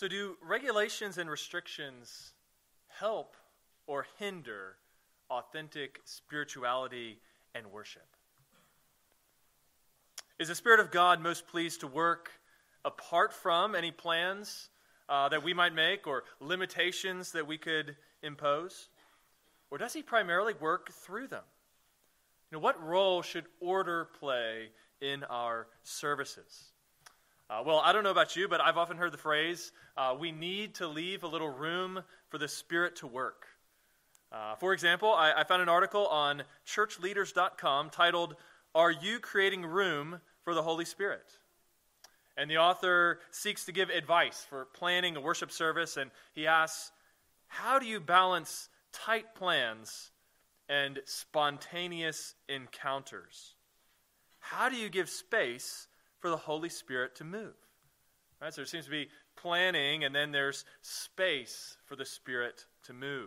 So do regulations and restrictions help or hinder authentic spirituality and worship? Is the Spirit of God most pleased to work apart from any plans that we might make or limitations that we could impose? Or does he primarily work through them? What role should order play in our services? Well, I don't know about you, but I've often heard the phrase, we need to leave a little room for the Spirit to work. For example, I found an article on churchleaders.com titled, "Are You Creating Room for the Holy Spirit?" And the author seeks to give advice for planning a worship service, and he asks, how do you balance tight plans and spontaneous encounters? How do you give space for the Holy Spirit to move? Right, so there seems to be planning, and then there's space for the Spirit to move.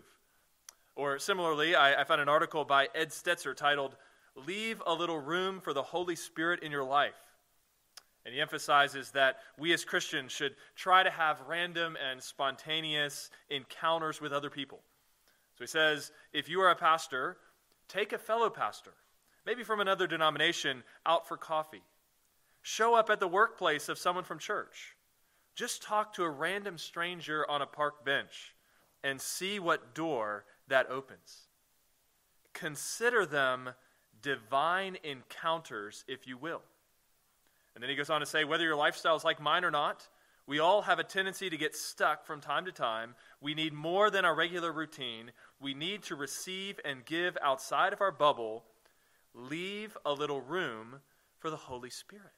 Or similarly, I found an article by Ed Stetzer titled, "Leave a Little Room for the Holy Spirit in Your Life." And he emphasizes that we as Christians should try to have random and spontaneous encounters with other people. So he says, if you are a pastor, take a fellow pastor, maybe from another denomination, out for coffee. Show up at the workplace of someone from church. Just talk to a random stranger on a park bench and see what door that opens. Consider them divine encounters, if you will. And then he goes on to say, whether your lifestyle is like mine or not, we all have a tendency to get stuck from time to time. We need more than our regular routine. We need to receive and give outside of our bubble. Leave a little room for the Holy Spirit.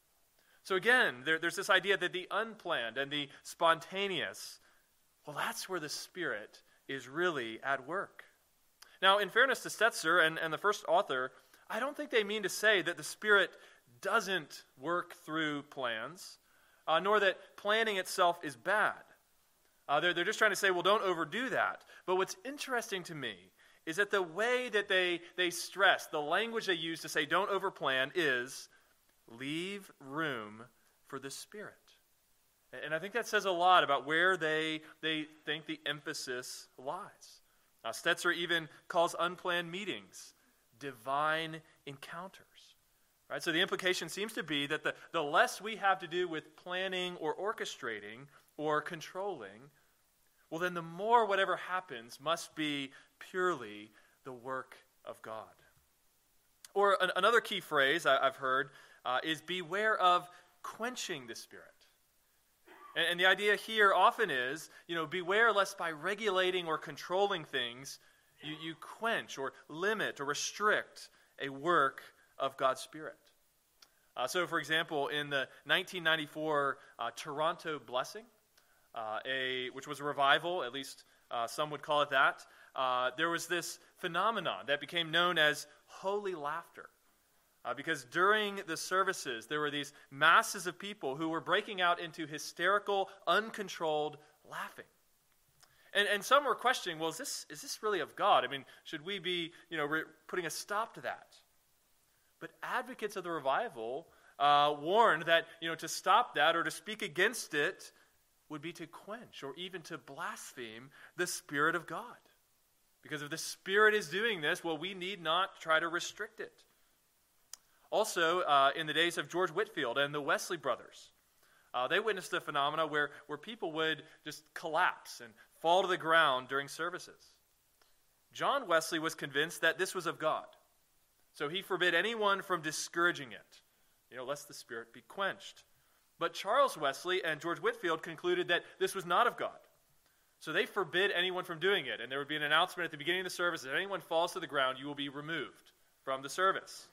So again, there's this idea that the unplanned and the spontaneous, well, that's where the Spirit is really at work. Now, in fairness to Stetzer and the first author, I don't think they mean to say that the Spirit doesn't work through plans, nor that planning itself is bad. They're just trying to say, well, don't overdo that. But what's interesting to me is that the way that they stress, the language they use to say don't overplan is leave room for the Spirit. And I think that says a lot about where they think the emphasis lies. Stetzer even calls unplanned meetings divine encounters. Right? So the implication seems to be that the less we have to do with planning or orchestrating or controlling, well, then the more whatever happens must be purely the work of God. Or another key phrase I've heard is beware of quenching the Spirit. And the idea here often is, beware lest by regulating or controlling things, you quench or limit or restrict a work of God's Spirit. So, for example, in the 1994 Toronto Blessing, which was a revival, at least some would call it that, there was this phenomenon that became known as holy laughter. Because during the services, there were these masses of people who were breaking out into hysterical, uncontrolled laughing. And some were questioning, well, is this really of God? I mean, should we be, putting a stop to that? But advocates of the revival warned that, to stop that or to speak against it would be to quench or even to blaspheme the Spirit of God. Because if the Spirit is doing this, well, we need not try to restrict it. Also, in the days of George Whitefield and the Wesley brothers, they witnessed a phenomena where people would just collapse and fall to the ground during services. John Wesley was convinced that this was of God. So he forbid anyone from discouraging it, lest the Spirit be quenched. But Charles Wesley and George Whitefield concluded that this was not of God. So they forbid anyone from doing it. And there would be an announcement at the beginning of the service, if anyone falls to the ground, you will be removed from the service.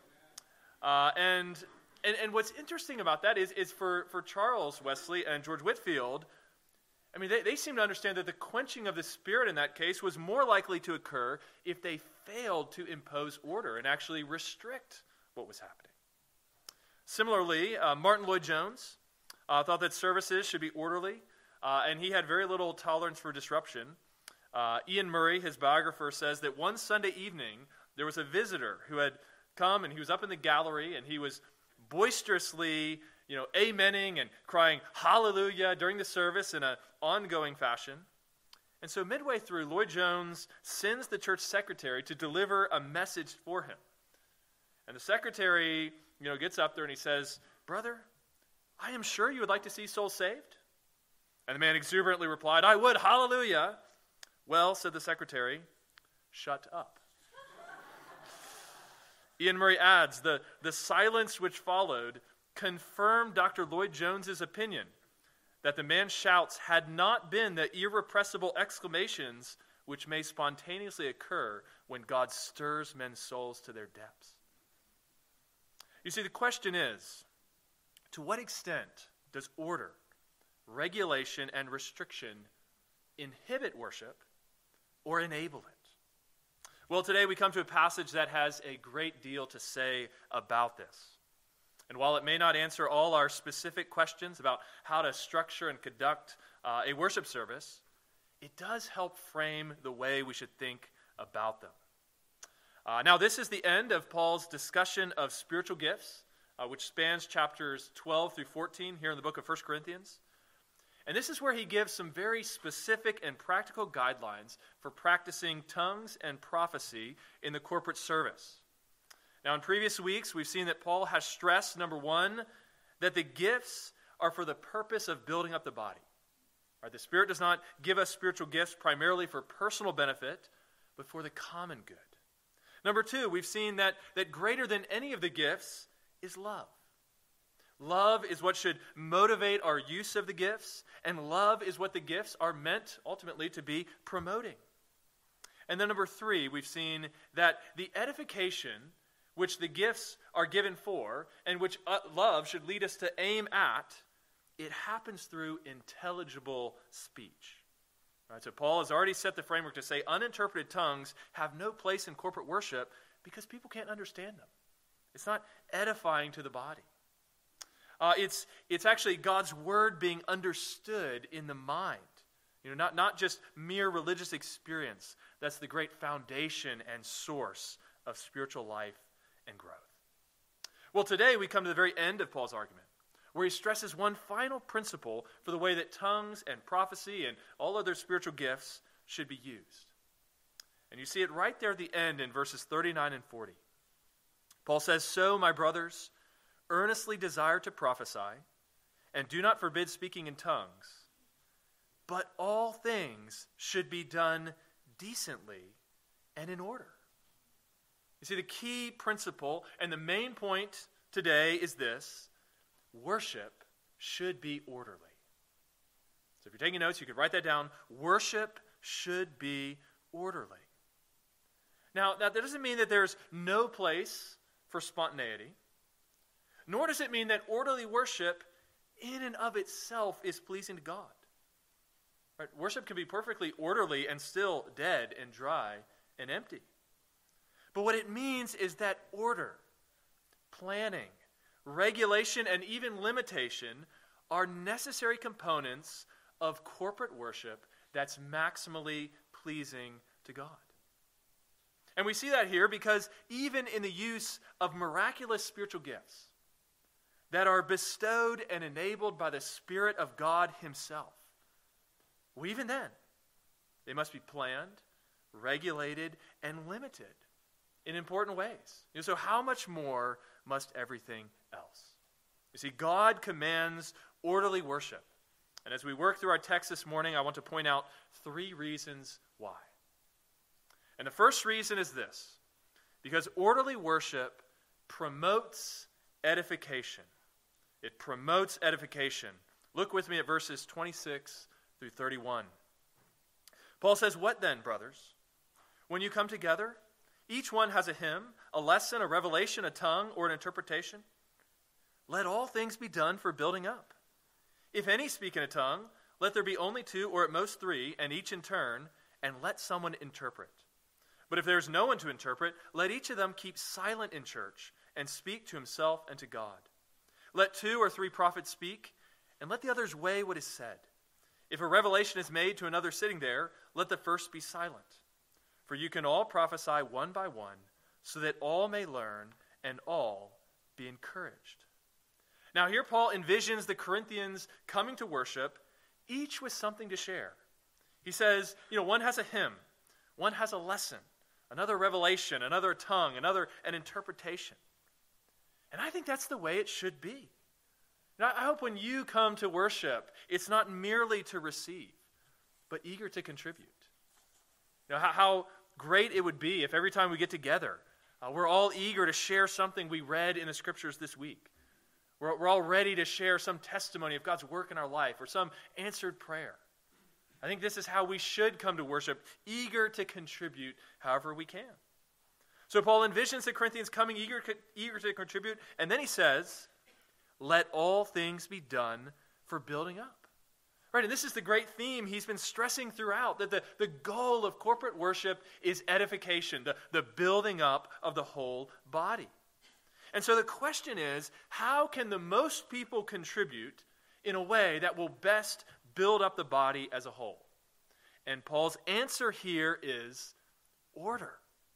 And what's interesting about that is for Charles Wesley and George Whitefield, I mean, they seem to understand that the quenching of the Spirit in that case was more likely to occur if they failed to impose order and actually restrict what was happening. Similarly, Martin Lloyd-Jones thought that services should be orderly, and he had very little tolerance for disruption. Ian Murray, his biographer, says that one Sunday evening, there was a visitor who had come, and he was up in the gallery, and he was boisterously, amening and crying hallelujah during the service in an ongoing fashion. And so midway through, Lloyd Jones sends the church secretary to deliver a message for him. And the secretary, gets up there and he says, "Brother, I am sure you would like to see souls saved." And the man exuberantly replied, "I would, hallelujah." "Well," said the secretary, "shut up." Ian Murray adds, the silence which followed confirmed Dr. Lloyd Jones's opinion that the man's shouts had not been the irrepressible exclamations which may spontaneously occur when God stirs men's souls to their depths. You see, the question is, to what extent does order, regulation, and restriction inhibit worship or enable it? Well, today we come to a passage that has a great deal to say about this. And while it may not answer all our specific questions about how to structure and conduct a worship service, it does help frame the way we should think about them. Now, this is the end of Paul's discussion of spiritual gifts, which spans chapters 12 through 14 here in the book of 1 Corinthians. And this is where he gives some very specific and practical guidelines for practicing tongues and prophecy in the corporate service. Now, in previous weeks, we've seen that Paul has stressed, number one, that the gifts are for the purpose of building up the body. Right? The Spirit does not give us spiritual gifts primarily for personal benefit, but for the common good. Number two, we've seen that greater than any of the gifts is love. Love is what should motivate our use of the gifts, and love is what the gifts are meant ultimately to be promoting. And then number three, we've seen that the edification which the gifts are given for, and which love should lead us to aim at, it happens through intelligible speech. Right, so Paul has already set the framework to say uninterpreted tongues have no place in corporate worship because people can't understand them. It's not edifying to the body. It's actually God's word being understood in the mind. Not just mere religious experience. That's the great foundation and source of spiritual life and growth. Well, today we come to the very end of Paul's argument, where he stresses one final principle for the way that tongues and prophecy and all other spiritual gifts should be used. And you see it right there at the end in verses 39 and 40. Paul says, "So, my brothers, earnestly desire to prophesy, and do not forbid speaking in tongues, but all things should be done decently and in order." You see, the key principle and the main point today is this: worship should be orderly. So if you're taking notes, you could write that down. Worship should be orderly. Now, that doesn't mean that there's no place for spontaneity, nor does it mean that orderly worship in and of itself is pleasing to God. Right? Worship can be perfectly orderly and still dead and dry and empty. But what it means is that order, planning, regulation, and even limitation are necessary components of corporate worship that's maximally pleasing to God. And we see that here because even in the use of miraculous spiritual gifts that are bestowed and enabled by the Spirit of God Himself, well, even then, they must be planned, regulated, and limited in important ways. So how much more must everything else? You see, God commands orderly worship. And as we work through our text this morning, I want to point out three reasons why. And the first reason is this: because orderly worship promotes edification. It promotes edification. Look with me at verses 26 through 31. Paul says, "What then, brothers? When you come together, each one has a hymn, a lesson, a revelation, a tongue, or an interpretation. Let all things be done for building up. If any speak in a tongue, let there be only two or at most three, and each in turn, and let someone interpret. But if there is no one to interpret, let each of them keep silent in church and speak to himself and to God. Let 2 or 3 prophets speak, and let the others weigh what is said. If a revelation is made to another sitting there, let the first be silent. For you can all prophesy one by one, so that all may learn and all be encouraged." Now here Paul envisions the Corinthians coming to worship, each with something to share. He says, one has a hymn, one has a lesson, another revelation, another tongue, another an interpretation. And I think that's the way it should be. Now, I hope when you come to worship, it's not merely to receive, but eager to contribute. How great it would be if every time we get together, we're all eager to share something we read in the Scriptures this week. We're all ready to share some testimony of God's work in our life or some answered prayer. I think this is how we should come to worship, eager to contribute however we can. So Paul envisions the Corinthians coming eager to contribute, and then he says, let all things be done for building up. Right, and this is the great theme he's been stressing throughout, that the goal of corporate worship is edification, the building up of the whole body. And so the question is, how can the most people contribute in a way that will best build up the body as a whole? And Paul's answer here is order,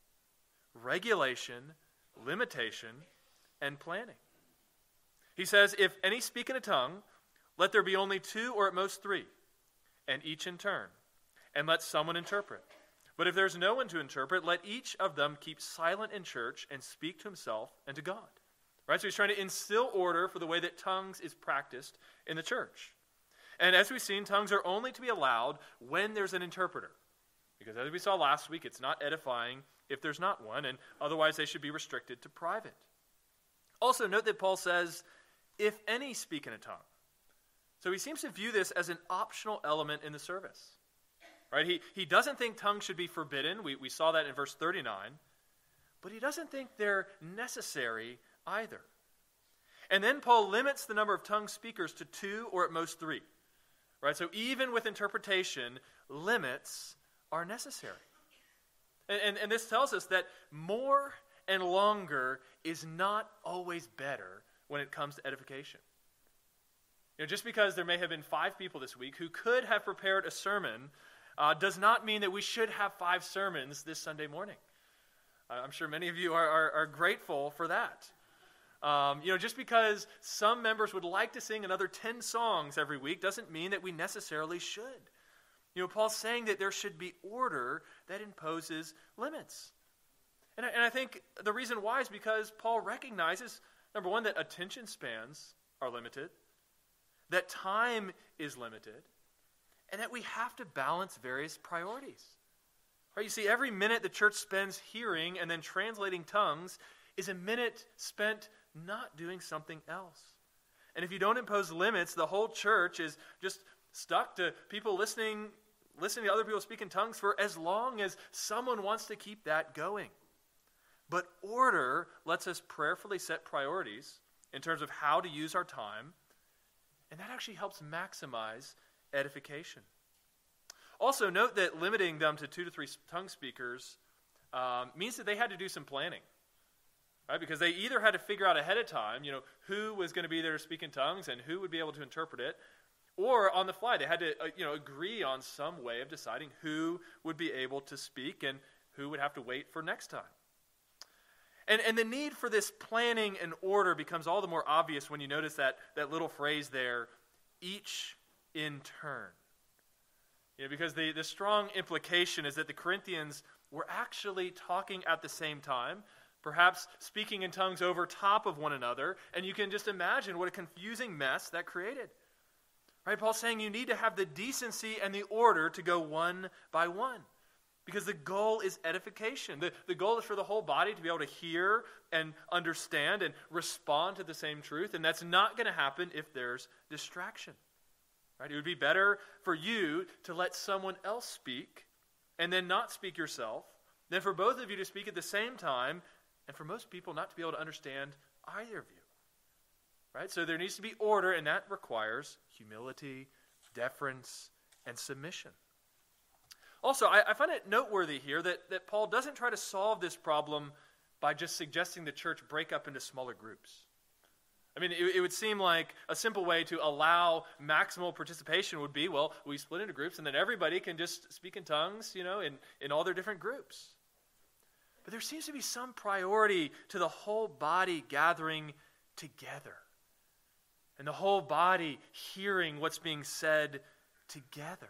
regulation, limitation, and planning. He says, if any speak in a tongue, let there be only 2 or at most 3, and each in turn, and let someone interpret. But if there's no one to interpret, let each of them keep silent in church and speak to himself and to God. Right? So he's trying to instill order for the way that tongues is practiced in the church. And as we've seen, tongues are only to be allowed when there's an interpreter. Because as we saw last week, it's not edifying if there's not one, and otherwise they should be restricted to private. Also, note that Paul says, if any speak in a tongue. So he seems to view this as an optional element in the service. Right? He doesn't think tongues should be forbidden. We saw that in verse 39. But he doesn't think they're necessary either. And then Paul limits the number of tongue speakers to 2 or at most 3. Right? So even with interpretation, limits are necessary. And this tells us that more and longer is not always better when it comes to edification. Just because there may have been 5 people this week who could have prepared a sermon does not mean that we should have 5 sermons this Sunday morning. I'm sure many of you are grateful for that. Just because some members would like to sing another 10 songs every week doesn't mean that we necessarily should. Paul's saying that there should be order that imposes limits. And I think the reason why is because Paul recognizes, number one, that attention spans are limited, that time is limited, and that we have to balance various priorities. Right? You see, every minute the church spends hearing and then translating tongues is a minute spent not doing something else. And if you don't impose limits, the whole church is just stuck to people listening to other people speak in tongues for as long as someone wants to keep that going. But order lets us prayerfully set priorities in terms of how to use our time, and that actually helps maximize edification. Also, note that limiting them to 2 to 3 tongue speakers means that they had to do some planning. Right? Because they either had to figure out ahead of time, who was going to be there to speak in tongues and who would be able to interpret it, or on the fly, they had to agree on some way of deciding who would be able to speak and who would have to wait for next time. And the need for this planning and order becomes all the more obvious when you notice that little phrase there, each in turn. Because the strong implication is that the Corinthians were actually talking at the same time, perhaps speaking in tongues over top of one another, and you can just imagine what a confusing mess that created. Right? Paul's saying you need to have the decency and the order to go one by one. Because the goal is edification. The goal is for the whole body to be able to hear and understand and respond to the same truth. And that's not going to happen if there's distraction. Right? It would be better for you to let someone else speak and then not speak yourself than for both of you to speak at the same time and for most people not to be able to understand either of you. Right? So there needs to be order, and that requires humility, deference, and submission. Also, I find it noteworthy here that Paul doesn't try to solve this problem by just suggesting the church break up into smaller groups. I mean, it would seem like a simple way to allow maximal participation would be, well, we split into groups and then everybody can just speak in tongues, in all their different groups. But there seems to be some priority to the whole body gathering together. and the whole body hearing what's being said together.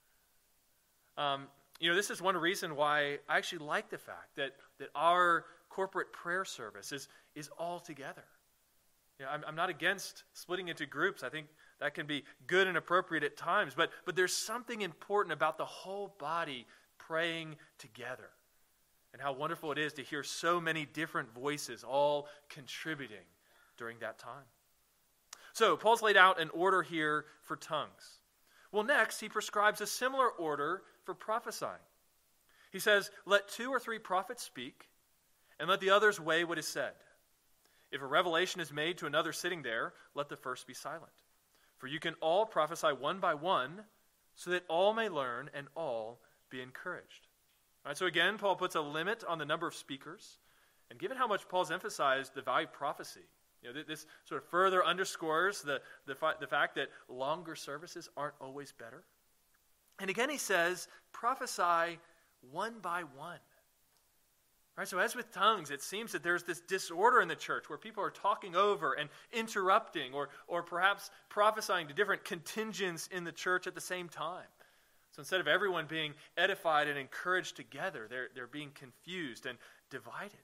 This is one reason why I actually like the fact that our corporate prayer service is all together. I'm not against splitting into groups. I think that can be good and appropriate at times, but there's something important about the whole body praying together, and how wonderful it is to hear so many different voices all contributing during that time. So Paul's laid out an order here for tongues. Well, next he prescribes a similar order for prophesying. He says, "Let 2 or 3 prophets speak, and let the others weigh what is said. If a revelation is made to another sitting there, let the first be silent. For you can all prophesy one by one, so that all may learn and all be encouraged." All right, so again, Paul puts a limit on the number of speakers. And given how much Paul's emphasized the value of prophecy, this sort of further underscores the fact that longer services aren't always better. And again, he says, prophesy one by one. Right, so as with tongues, it seems that there's this disorder in the church where people are talking over and interrupting or perhaps prophesying to different contingents in the church at the same time. So instead of everyone being edified and encouraged together, they're being confused and divided.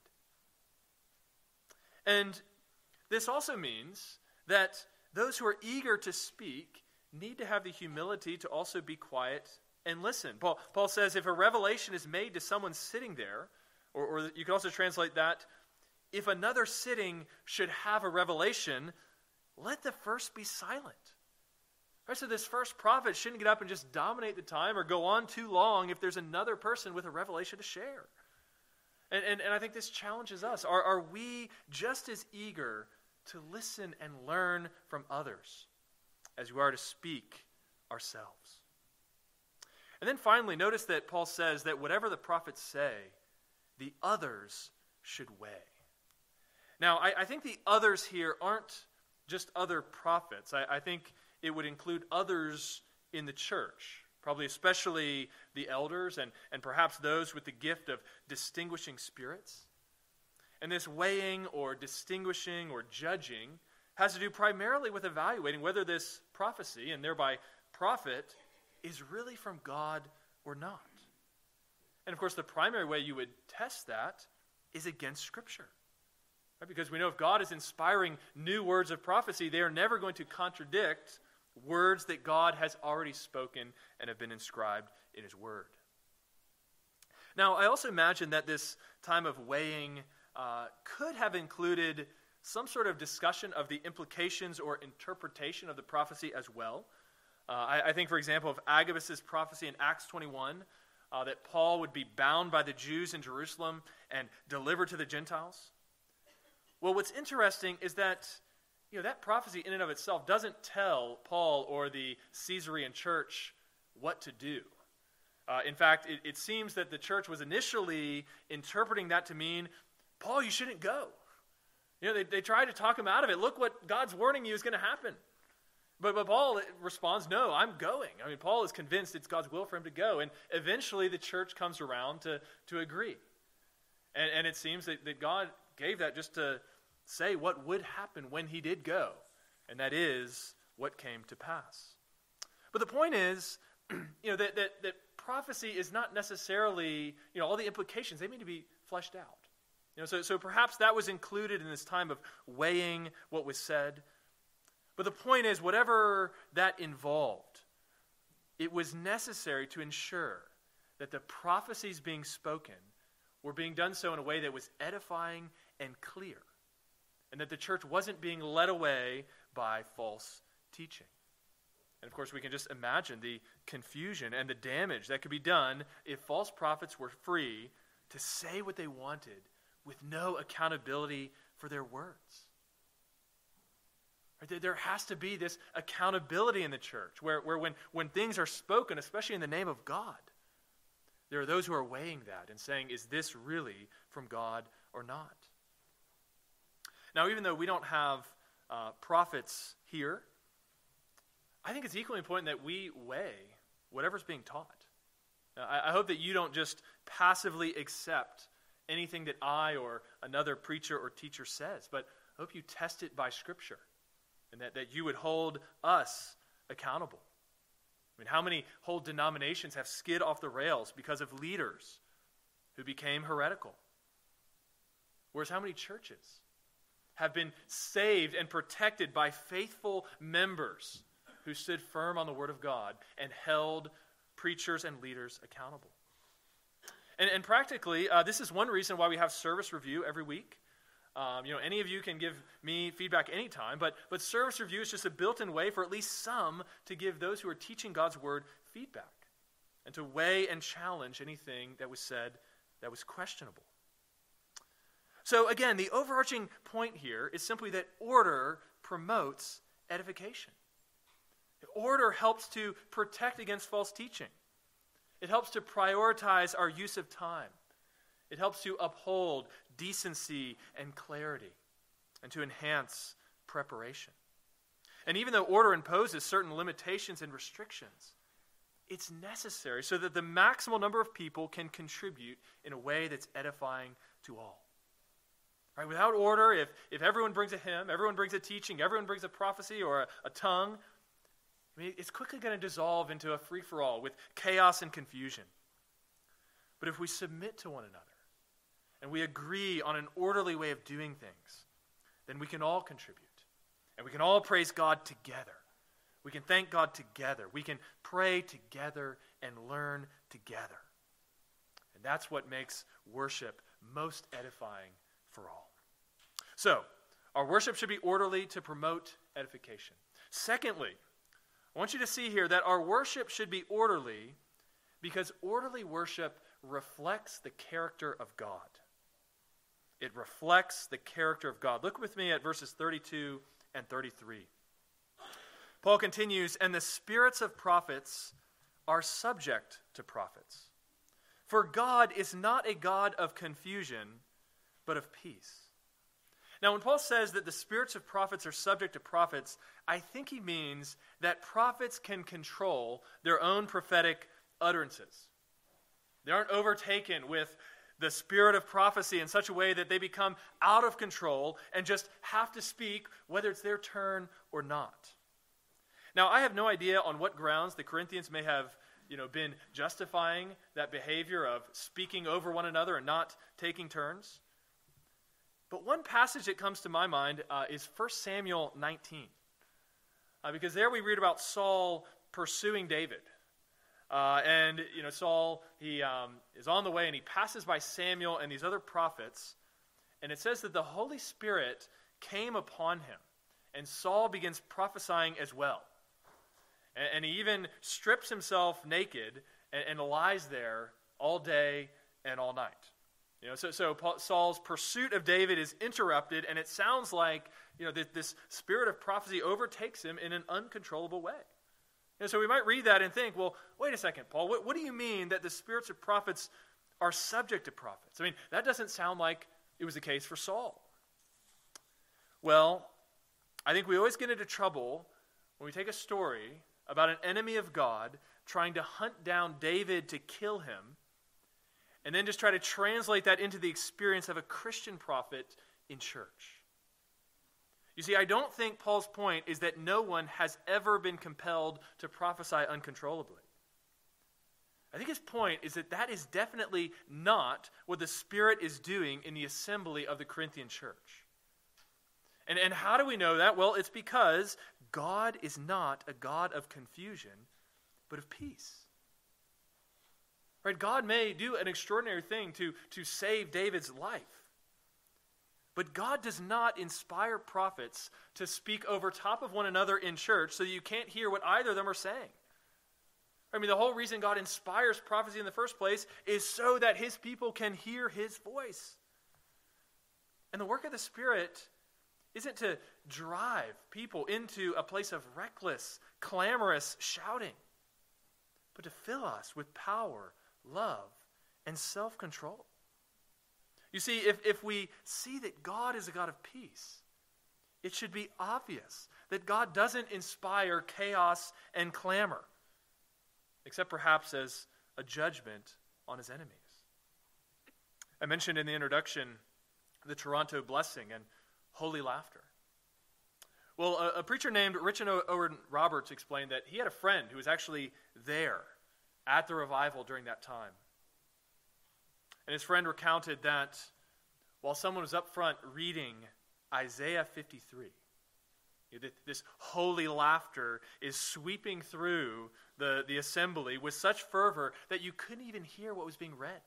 And this also means that those who are eager to speak need to have the humility to also be quiet and listen. Paul says if a revelation is made to someone sitting there, or you can also translate that, if another sitting should have a revelation, let the first be silent. Right, so this first prophet shouldn't get up and just dominate the time or go on too long if there's another person with a revelation to share. And I think this challenges us. Are we just as eager to listen and learn from others as we are to speak ourselves? And then finally, notice that Paul says that whatever the prophets say, the others should weigh. Now, I think the others here aren't just other prophets. I think it would include others in the church, probably especially the elders and perhaps those with the gift of distinguishing spirits. And this weighing or distinguishing or judging has to do primarily with evaluating whether this prophecy, and thereby prophet, is really from God or not. And of course, the primary way you would test that is against Scripture. Right? Because we know if God is inspiring new words of prophecy, they are never going to contradict words that God has already spoken and have been inscribed in His Word. Now, I also imagine that this time of weighing could have included some sort of discussion of the implications or interpretation of the prophecy as well. I think, for example, of Agabus' prophecy in Acts 21, that Paul would be bound by the Jews in Jerusalem and delivered to the Gentiles. Well, what's interesting is that that prophecy in and of itself doesn't tell Paul or the Caesarean church what to do. In fact, it seems that the church was initially interpreting that to mean, Paul, you shouldn't go. They tried to talk him out of it. Look what God's warning you is going to happen. But Paul responds, no, I'm going. I mean, Paul is convinced it's God's will for him to go. And eventually the church comes around to agree. And it seems that God gave that just to say what would happen when he did go. And that is what came to pass. But the point is, that prophecy is not necessarily, all the implications, they need to be fleshed out. So perhaps that was included in this time of weighing what was said. But the point is, whatever that involved, it was necessary to ensure that the prophecies being spoken were being done so in a way that was edifying and clear, and that the church wasn't being led away by false teaching. And of course, we can just imagine the confusion and the damage that could be done if false prophets were free to say what they wanted with no accountability for their words. There has to be this accountability in the church where when things are spoken, especially in the name of God, there are those who are weighing that and saying, is this really from God or not? Now, even though we don't have prophets here, I think it's equally important that we weigh whatever's being taught. I hope that you don't just passively accept anything that I or another preacher or teacher says, but I hope you test it by Scripture. and that you would hold us accountable. I mean, how many whole denominations have skid off the rails because of leaders who became heretical? Whereas how many churches have been saved and protected by faithful members who stood firm on the Word of God and held preachers and leaders accountable? And practically, this is one reason why we have service review every week. Any of you can give me feedback anytime, but service review is just a built-in way for at least some to give those who are teaching God's Word feedback and to weigh and challenge anything that was said that was questionable. So again, the overarching point here is simply that order promotes edification. Order helps to protect against false teaching. It helps to prioritize our use of time. It helps to uphold decency and clarity and to enhance preparation. And even though order imposes certain limitations and restrictions, it's necessary so that the maximal number of people can contribute in a way that's edifying to all. Right? Without order, if everyone brings a hymn, everyone brings a teaching, everyone brings a prophecy or a tongue, it's quickly going to dissolve into a free-for-all with chaos and confusion. But if we submit to one another and we agree on an orderly way of doing things, then we can all contribute. And we can all praise God together. We can thank God together. We can pray together and learn together. And that's what makes worship most edifying for all. So, our worship should be orderly to promote edification. Secondly, I want you to see here that our worship should be orderly because orderly worship reflects the character of God. It reflects the character of God. Look with me at verses 32 and 33. Paul continues, "And the spirits of prophets are subject to prophets. For God is not a God of confusion, but of peace." Now, when Paul says that the spirits of prophets are subject to prophets, I think he means that prophets can control their own prophetic utterances. They aren't overtaken with the spirit of prophecy in such a way that they become out of control and just have to speak whether it's their turn or not. Now, I have no idea on what grounds the Corinthians may have been justifying that behavior of speaking over one another and not taking turns. But one passage that comes to my mind is 1 Samuel 19. Because there we read about Saul pursuing David. Saul, he is on the way and he passes by Samuel and these other prophets. And it says that the Holy Spirit came upon him. And Saul begins prophesying as well. And he even strips himself naked and lies there all day and all night. So Saul's pursuit of David is interrupted, and it sounds like this spirit of prophecy overtakes him in an uncontrollable way. So we might read that and think, well, wait a second, Paul, what do you mean that the spirits of prophets are subject to prophets? I mean, that doesn't sound like it was the case for Saul. Well, I think we always get into trouble when we take a story about an enemy of God trying to hunt down David to kill him, and then just try to translate that into the experience of a Christian prophet in church. You see, I don't think Paul's point is that no one has ever been compelled to prophesy uncontrollably. I think his point is that is definitely not what the Spirit is doing in the assembly of the Corinthian church. And how do we know that? Well, it's because God is not a God of confusion, but of peace. Right? God may do an extraordinary thing to save David's life. But God does not inspire prophets to speak over top of one another in church so you can't hear what either of them are saying. I mean, the whole reason God inspires prophecy in the first place is so that his people can hear his voice. And the work of the Spirit isn't to drive people into a place of reckless, clamorous shouting, but to fill us with power, love, and self-control. You see, if we see that God is a God of peace, it should be obvious that God doesn't inspire chaos and clamor, except perhaps as a judgment on his enemies. I mentioned in the introduction the Toronto blessing and holy laughter. Well, a preacher named Richard Owen Roberts explained that he had a friend who was actually there at the revival during that time. And his friend recounted that while someone was up front reading Isaiah 53, this holy laughter is sweeping through the assembly with such fervor that you couldn't even hear what was being read.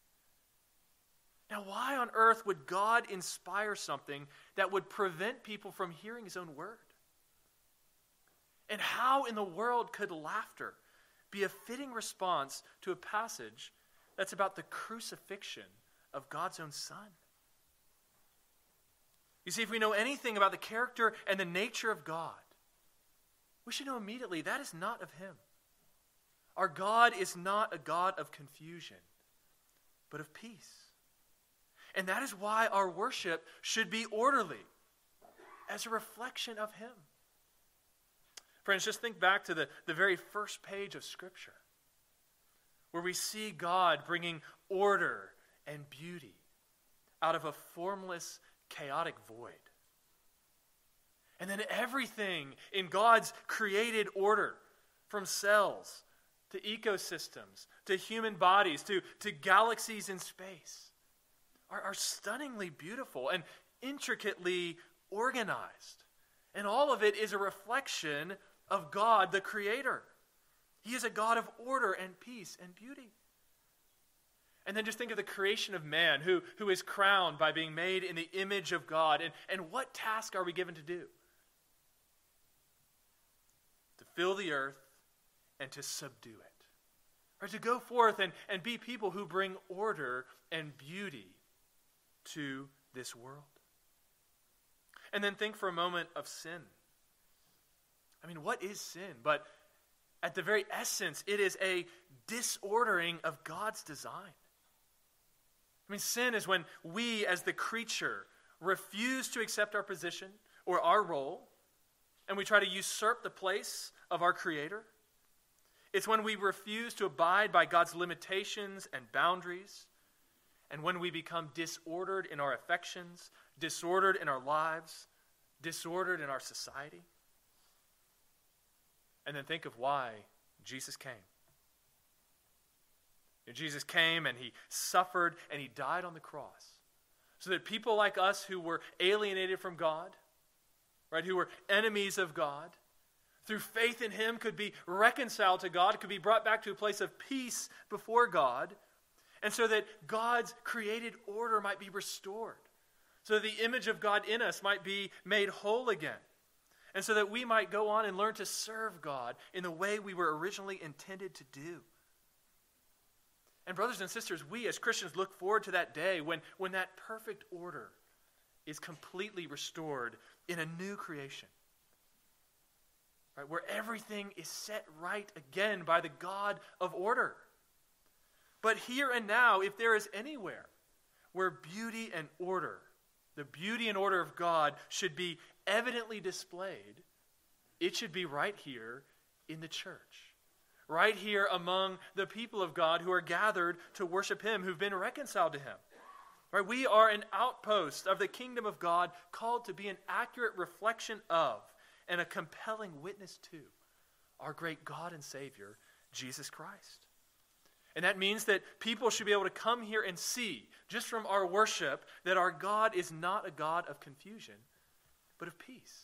Now, why on earth would God inspire something that would prevent people from hearing his own word? And how in the world could laughter be a fitting response to a passage that's about the crucifixion of God's own Son? You see, if we know anything about the character and the nature of God, we should know immediately that is not of him. Our God is not a God of confusion, but of peace. And that is why our worship should be orderly, as a reflection of him. Friends, just think back to the very first page of Scripture, where we see God bringing order and beauty out of a formless, chaotic void. And then everything in God's created order, from cells to ecosystems to human bodies to galaxies in space, are stunningly beautiful and intricately organized. And all of it is a reflection of God, the Creator. He is a God of order and peace and beauty. And then just think of the creation of man, who is crowned by being made in the image of God. And what task are we given to do? To fill the earth and to subdue it. Or to go forth and be people who bring order and beauty to this world. And then think for a moment of sin. I mean, what is sin? But at the very essence, it is a disordering of God's design. I mean, sin is when we, as the creature, refuse to accept our position or our role, and we try to usurp the place of our Creator. It's when we refuse to abide by God's limitations and boundaries, and when we become disordered in our affections, disordered in our lives, disordered in our society. And then think of why Jesus came. And Jesus came and he suffered and he died on the cross so that people like us who were alienated from God, right, who were enemies of God, through faith in him could be reconciled to God, could be brought back to a place of peace before God, and so that God's created order might be restored, so that the image of God in us might be made whole again, and so that we might go on and learn to serve God in the way we were originally intended to do. And brothers and sisters, we as Christians look forward to that day when that perfect order is completely restored in a new creation. Right, where everything is set right again by the God of order. But here and now, if there is anywhere where beauty and order, the beauty and order of God should be evidently displayed, it should be right here in the church. Right here among the people of God who are gathered to worship him, who've been reconciled to him. Right? We are an outpost of the kingdom of God, called to be an accurate reflection of and a compelling witness to our great God and Savior, Jesus Christ. And that means that people should be able to come here and see, just from our worship, that our God is not a God of confusion, but of peace.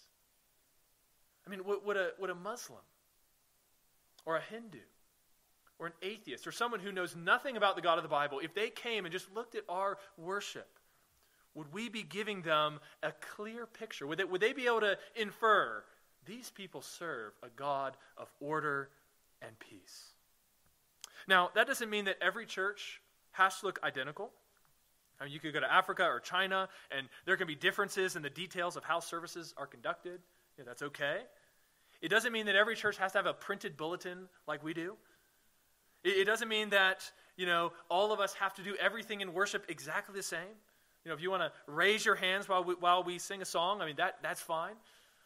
I mean, would a Muslim or a Hindu or an atheist or someone who knows nothing about the God of the Bible, if they came and just looked at our worship, would we be giving them a clear picture? Would they be able to infer, these people serve a God of order and peace? Now, that doesn't mean that every church has to look identical. I mean, you could go to Africa or China, and there can be differences in the details of how services are conducted. Yeah, that's okay. It doesn't mean that every church has to have a printed bulletin like we do. It doesn't mean that, all of us have to do everything in worship exactly the same. If you want to raise your hands while we sing a song, I mean, that's fine.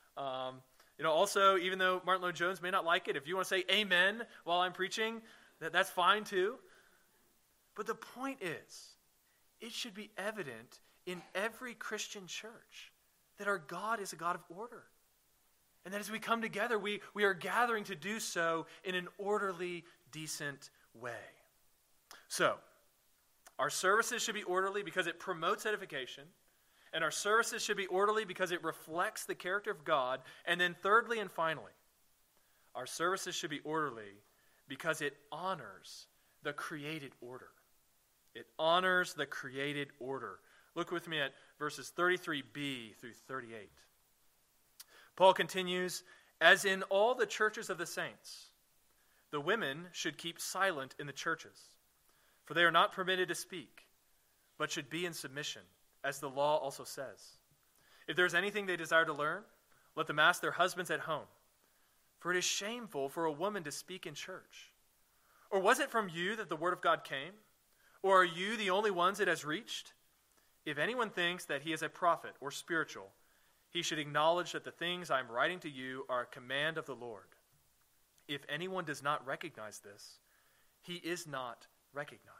Also, even though Martin Lloyd-Jones may not like it, if you want to say amen while I'm preaching, that's fine too. But the point is, it should be evident in every Christian church that our God is a God of order. And that as we come together, we are gathering to do so in an orderly, decent way. So, our services should be orderly because it promotes edification. And our services should be orderly because it reflects the character of God. And then thirdly and finally, our services should be orderly because it honors the created order. It honors the created order. Look with me at verses 33b through 38. Paul continues, as in all the churches of the saints, the women should keep silent in the churches, for they are not permitted to speak, but should be in submission, as the law also says. If there is anything they desire to learn, let them ask their husbands at home, for it is shameful for a woman to speak in church. Or was it from you that the word of God came? Or are you the only ones it has reached? If anyone thinks that he is a prophet or spiritual, he should acknowledge that the things I am writing to you are a command of the Lord. If anyone does not recognize this, he is not recognized.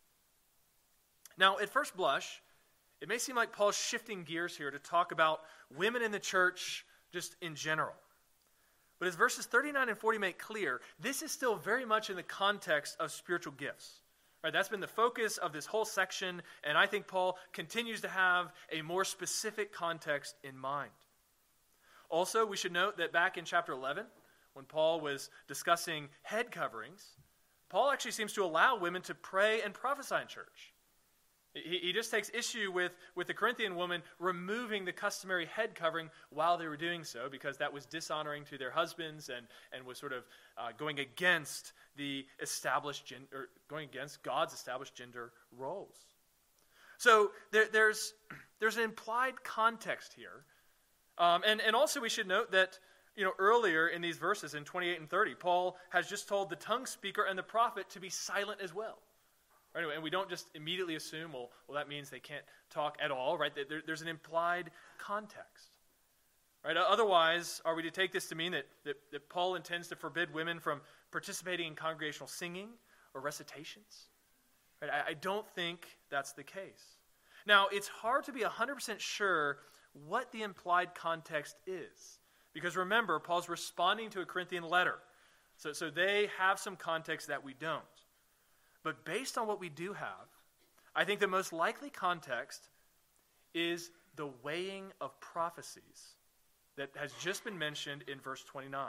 Now, at first blush, it may seem like Paul's shifting gears here to talk about women in the church just in general. But as verses 39 and 40 make clear, this is still very much in the context of spiritual gifts. Right, that's been the focus of this whole section, and I think Paul continues to have a more specific context in mind. Also, we should note that back in chapter 11, when Paul was discussing head coverings, Paul actually seems to allow women to pray and prophesy in church. He just takes issue with the Corinthian woman removing the customary head covering while they were doing so, because that was dishonoring to their husbands and was sort of going against the established gender, going against God's established gender roles. So there's an implied context here, and also we should note that earlier in these verses in 28 and 30, Paul has just told the tongue speaker and the prophet to be silent as well. Right, and we don't just immediately assume, well, that means they can't talk at all, right? There's an implied context. Right? Otherwise, are we to take this to mean that Paul intends to forbid women from participating in congregational singing or recitations? Right? I don't think that's the case. Now, it's hard to be 100% sure what the implied context is, because remember, Paul's responding to a Corinthian letter. So they have some context that we don't. But based on what we do have, I think the most likely context is the weighing of prophecies that has just been mentioned in verse 29.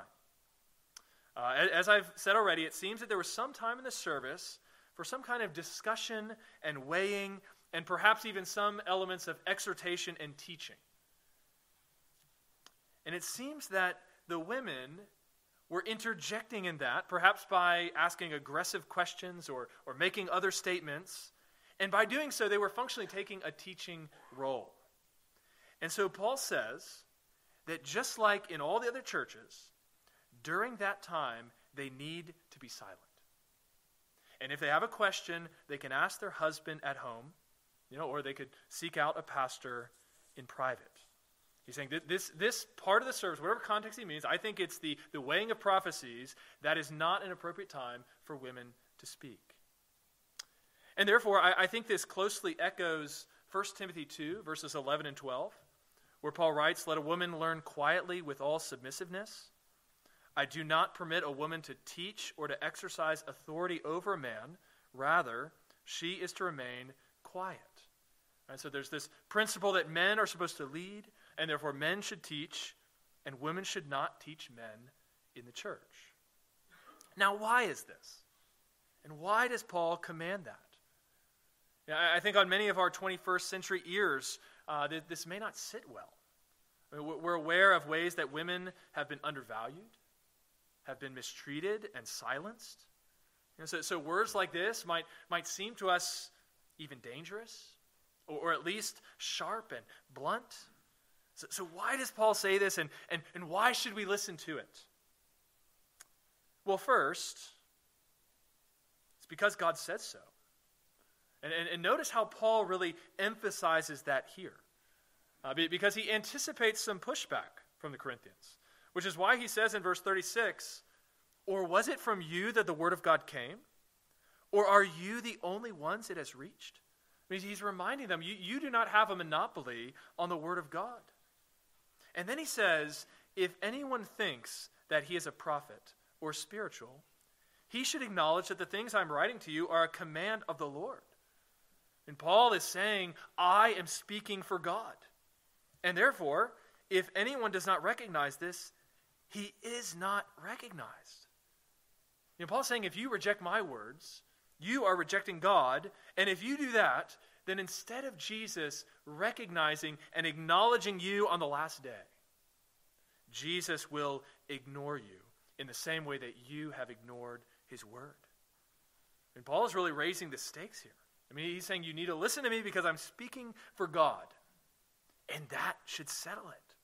As I've said already, it seems that there was some time in the service for some kind of discussion and weighing, and perhaps even some elements of exhortation and teaching. And it seems that the women were interjecting in that, perhaps by asking aggressive questions or making other statements. And by doing so, they were functionally taking a teaching role. And so Paul says that just like in all the other churches, during that time, they need to be silent. And if they have a question, they can ask their husband at home, or they could seek out a pastor in private. He's saying that this part of the service, whatever context he means, I think it's the weighing of prophecies, that is not an appropriate time for women to speak. And therefore, I think this closely echoes 1 Timothy 2, verses 11 and 12, where Paul writes, "Let a woman learn quietly with all submissiveness. I do not permit a woman to teach or to exercise authority over a man. Rather, she is to remain quiet." Right, so there's this principle that men are supposed to lead, and therefore men should teach, and women should not teach men in the church. Now, why is this? And why does Paul command that? I think on many of our 21st century ears, this may not sit well. I mean, we're aware of ways that women have been undervalued, have been mistreated and silenced. So words like this might seem to us even dangerous, or at least sharp and blunt. So why does Paul say this, and why should we listen to it? Well, first, it's because God says so. And notice how Paul really emphasizes that here. Because he anticipates some pushback from the Corinthians, which is why he says in verse 36, "Or was it from you that the word of God came? Or are you the only ones it has reached?" I mean, he's reminding them, you do not have a monopoly on the word of God. And then he says, if anyone thinks that he is a prophet or spiritual, he should acknowledge that the things I'm writing to you are a command of the Lord. And Paul is saying, I am speaking for God. And therefore, if anyone does not recognize this, he is not recognized. Paul's saying, if you reject my words, you are rejecting God. And if you do that, then instead of Jesus recognizing and acknowledging you on the last day, Jesus will ignore you in the same way that you have ignored his word. And Paul is really raising the stakes here. He's saying you need to listen to me because I'm speaking for God. And that should settle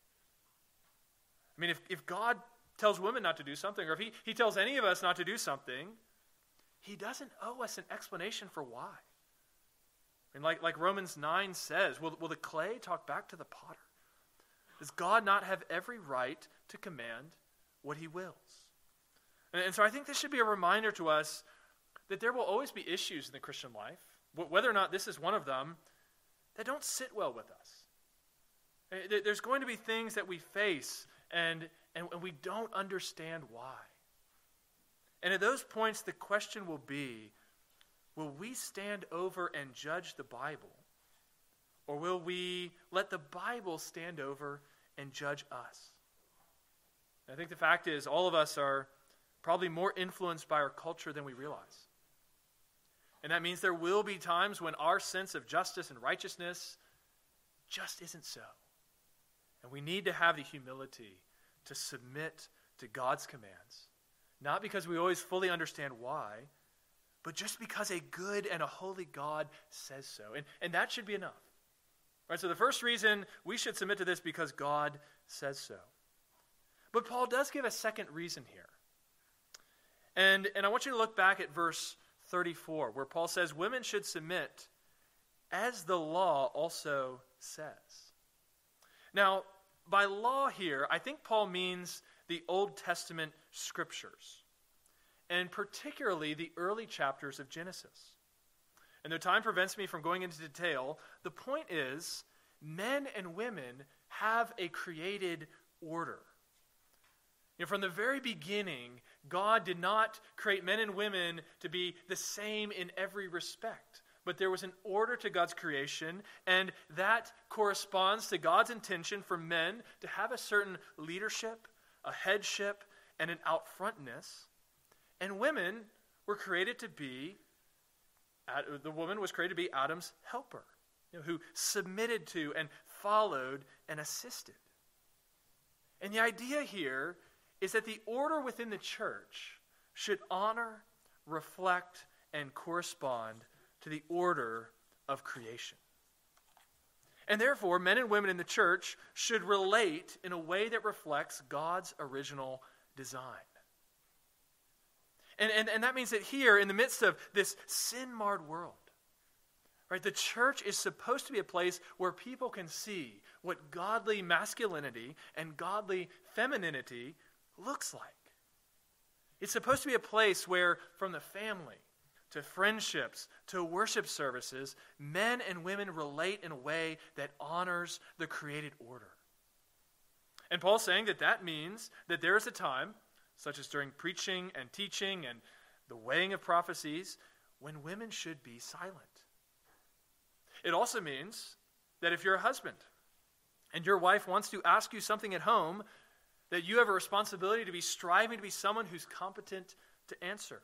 it. If God tells women not to do something, or if he tells any of us not to do something, he doesn't owe us an explanation for why. Like Romans 9 says, will the clay talk back to the potter? Does God not have every right to command what he wills? And so I think this should be a reminder to us that there will always be issues in the Christian life, whether or not this is one of them, that don't sit well with us. There's going to be things that we face and we don't understand why. And at those points, the question will be, will we stand over and judge the Bible? Or will we let the Bible stand over and judge us? I think the fact is, all of us are probably more influenced by our culture than we realize. And that means there will be times when our sense of justice and righteousness just isn't so. And we need to have the humility to submit to God's commands. Not because we always fully understand why, but just because a good and a holy God says so. And that should be enough. All right, so the first reason we should submit to this because God says so. But Paul does give a second reason here. And I want you to look back at verse 34, where Paul says, women should submit as the law also says. Now, by law here, I think Paul means the Old Testament scriptures, and particularly the early chapters of Genesis. And though time prevents me from going into detail, the point is, men and women have a created order. From the very beginning, God did not create men and women to be the same in every respect. But there was an order to God's creation, and that corresponds to God's intention for men to have a certain leadership, a headship, and an outfrontness. And women were created to be, the woman was created to be Adam's helper, who submitted to and followed and assisted. And the idea here is that the order within the church should honor, reflect, and correspond to the order of creation. And therefore, men and women in the church should relate in a way that reflects God's original design. And that means that here, in the midst of this sin-marred world, right, the church is supposed to be a place where people can see what godly masculinity and godly femininity looks like. It's supposed to be a place where, from the family to friendships to worship services, men and women relate in a way that honors the created order. And Paul's saying that means that there is a time, such as during preaching and teaching and the weighing of prophecies, when women should be silent. It also means that if you're a husband and your wife wants to ask you something at home, that you have a responsibility to be striving to be someone who's competent to answer.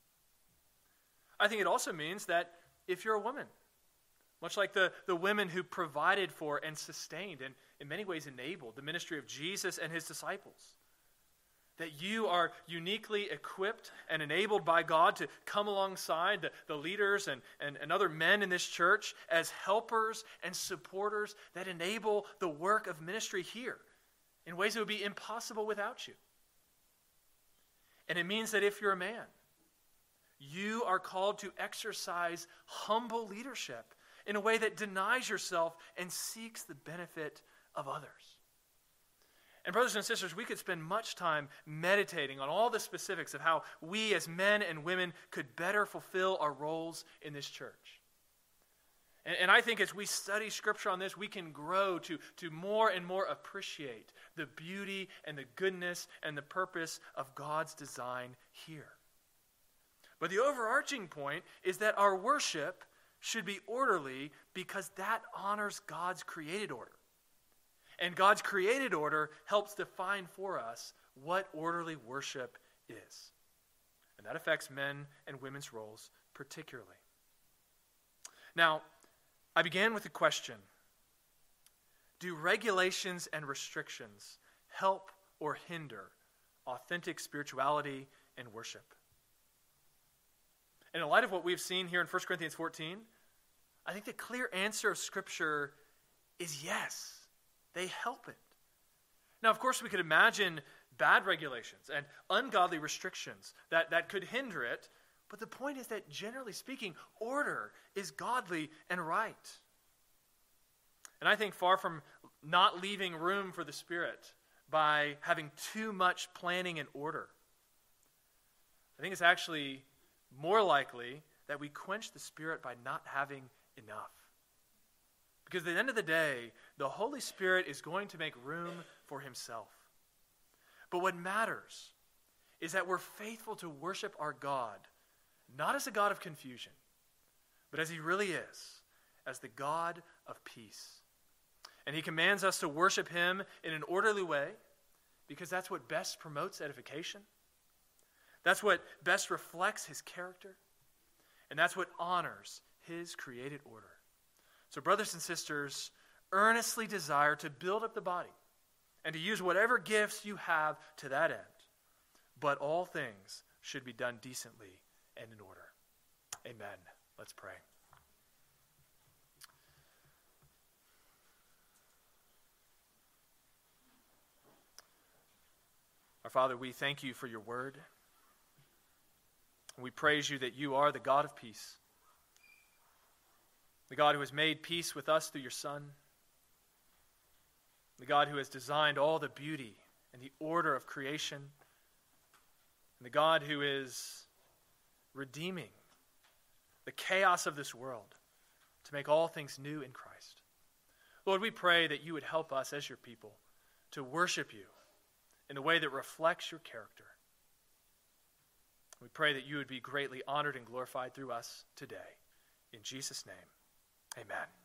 I think it also means that if you're a woman, much like the women who provided for and sustained and in many ways enabled the ministry of Jesus and his disciples, that you are uniquely equipped and enabled by God to come alongside the leaders and other men in this church as helpers and supporters that enable the work of ministry here in ways that would be impossible without you. And it means that if you're a man, you are called to exercise humble leadership in a way that denies yourself and seeks the benefit of others. And brothers and sisters, we could spend much time meditating on all the specifics of how we as men and women could better fulfill our roles in this church. And I think as we study Scripture on this, we can grow to more and more appreciate the beauty and the goodness and the purpose of God's design here. But the overarching point is that our worship should be orderly because that honors God's created order. And God's created order helps define for us what orderly worship is. And that affects men and women's roles particularly. Now, I began with a question. Do regulations and restrictions help or hinder authentic spirituality and worship? And in light of what we've seen here in 1 Corinthians 14, I think the clear answer of Scripture is yes. They help it. Now, of course, we could imagine bad regulations and ungodly restrictions that could hinder it, but the point is that, generally speaking, order is godly and right. And I think far from not leaving room for the Spirit by having too much planning and order, I think it's actually more likely that we quench the Spirit by not having enough. Because at the end of the day, the Holy Spirit is going to make room for himself. But what matters is that we're faithful to worship our God, not as a God of confusion, but as he really is, as the God of peace. And he commands us to worship him in an orderly way, because that's what best promotes edification. That's what best reflects his character. And that's what honors his created order. So brothers and sisters, earnestly desire to build up the body and to use whatever gifts you have to that end. But all things should be done decently and in order. Amen. Let's pray. Our Father, we thank you for your word. We praise you that you are the God of peace, the God who has made peace with us through your Son, the God who has designed all the beauty and the order of creation, and the God who is redeeming the chaos of this world to make all things new in Christ. Lord, we pray that you would help us as your people to worship you in a way that reflects your character. We pray that you would be greatly honored and glorified through us today. In Jesus' name, amen.